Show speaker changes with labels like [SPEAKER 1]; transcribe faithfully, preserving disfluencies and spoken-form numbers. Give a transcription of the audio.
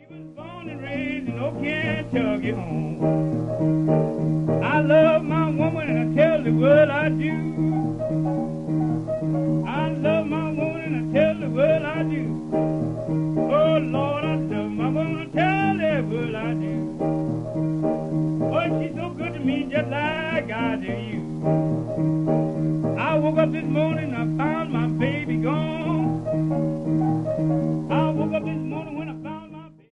[SPEAKER 1] was born and raised in Oak Kentucky home. I love my woman and I tell the world I do. I love my woman and I tell the world I do. Oh Lord, I love my woman and I tell the world I do. Oh, she's so good to me just like I do you. I woke up this morning, I